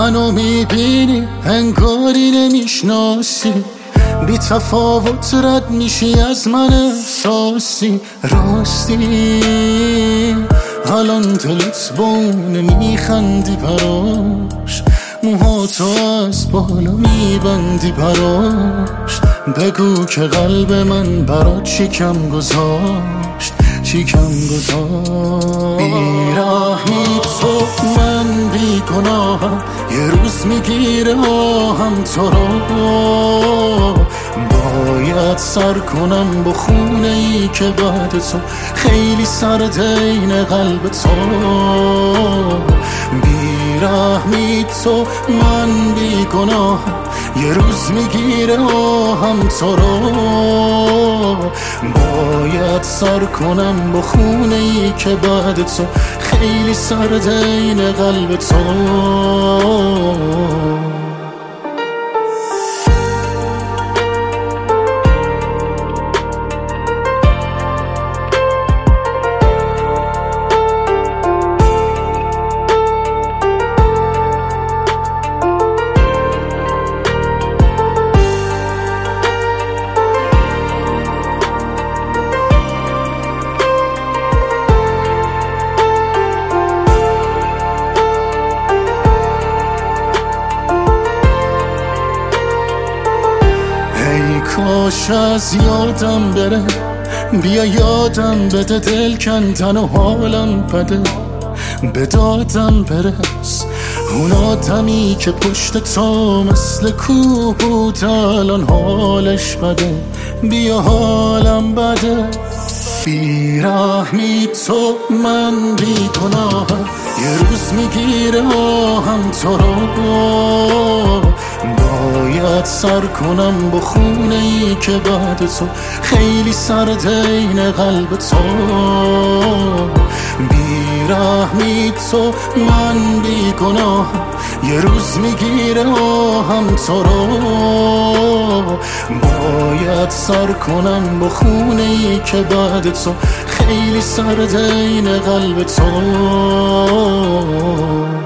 منو میبینی انگاری نمیشناسی، بی تفاوت رد میشی از من احساسی. راستی الان دلت بونه میخندی براش، موهاتو از بالا میبندی براش. بگو که قلب من برات چی کم گذاشت، چی کم گذاشت. بیرحمی تو، من بی گناهم، یه روز میگیره آهم تو رو. باید سر کنم با خونه ای که بعد تو خیلی سرد این قلب تو. بیرحمی تو، من بی گناهم، یه روز میگیره آهم تو رو. باید سر کنم با خونه ای که بعد تو خیلی سرد این قلب تو. کاش از یادم بره، بیا یادم بده، دل کندن و حالم بده. به دادم برس اون آدمی که پشت تو مثل کوه بود، الان حالش بده، بیا حالم بده. بیرحمی تو، من بی گناهم، یه روز میگیره آهم تو رو. باید سر کنم با خونه ای که بعد تو خیلی سرد این قلب تو. بیرحمی تو، من بی گناهم، یه روز میگیره آهم تو رو. باید سر کنم با خونه ای که بعد تو خیلی سرد این قلب تو.